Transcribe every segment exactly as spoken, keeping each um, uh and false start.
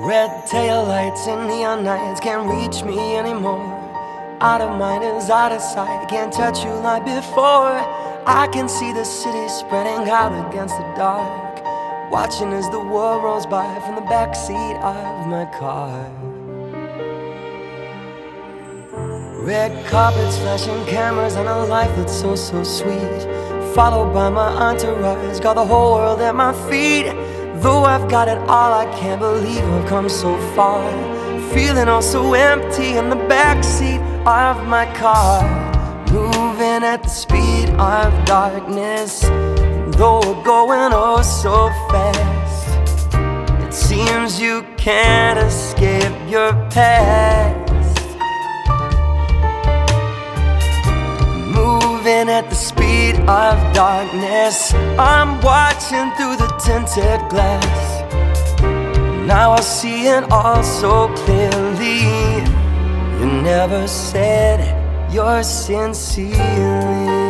Red taillights and neon nights can't reach me anymore. Out of mind is out of sight, can't touch you like before. I can see the city spreading out against the dark, watching as the world rolls by from the backseat of my car. Red carpets, flashing cameras, and a life that's so, so sweet, followed by my entourage, got the whole world at my feet. Though I've got it all, I can't believe I've come so far, feeling all so empty in the backseat of my car. Moving at the speed of darkness, though we're going oh so fast, it seems you can't escape your past. Moving at the speed of darkness, I'm watching through the tinted glass. Now I see it all so clearly. You never said you're sincerely.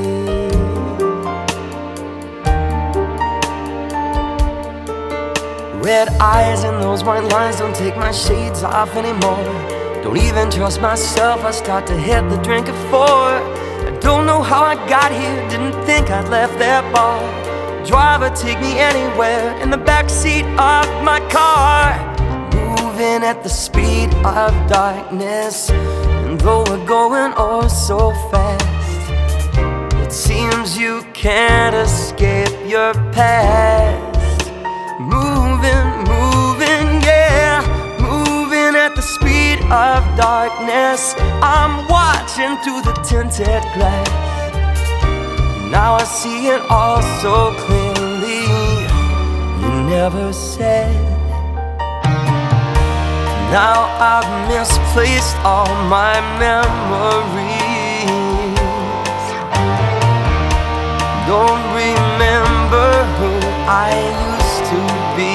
Red eyes and those white lines don't take my shades off anymore. Don't even trust myself, I start to hit the drink at four. Don't know how I got here, didn't think I'd left that bar. Driver, take me anywhere in the backseat of my car. Moving at the speed of darkness, and though we're going oh so fast, it seems you can't escape your past. Moving, moving, yeah, moving at the speed of darkness, I'm watching through the tinted glass. Now I see it all so clearly. You never said. Now I've misplaced all my memories. Don't remember who I used to be.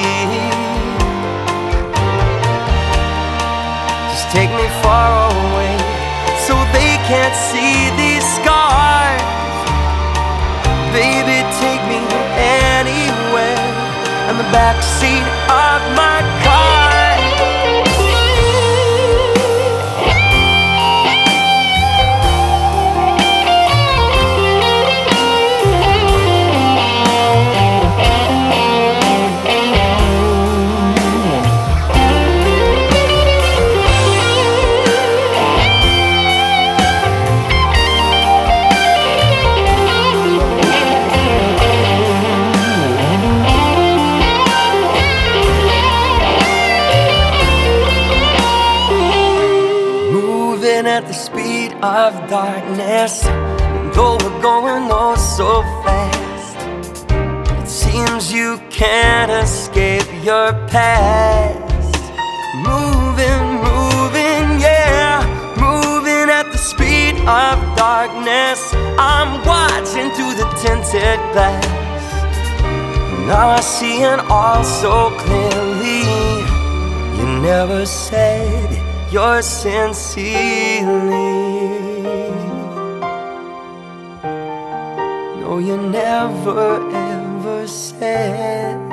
Just take me far away so they can't see these scars. Baby, take me anywhere in the backseat of my car. At the speed of darkness, and though we're going oh so fast, it seems you can't escape your past. Moving, moving, yeah, moving at the speed of darkness, I'm watching through the tinted glass. Now I see it all so clearly. You never said you're sincerely. No, you never ever said.